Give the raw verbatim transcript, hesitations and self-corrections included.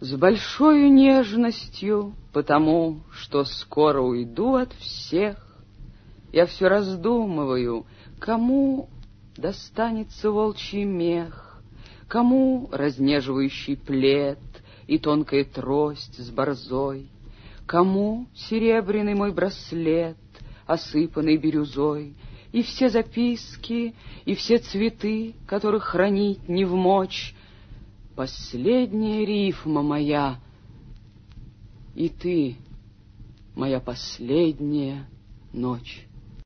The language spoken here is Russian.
С большою нежностью, потому что скоро уйду от всех, я все раздумываю, кому достанется волчий мех, кому разнеживающий плед и тонкая трость с борзой, кому серебряный мой браслет, осыпанный бирюзой, и все записки, и все цветы, которых хранить не вмочь. Последняя рифма моя, и ты, моя последняя ночь.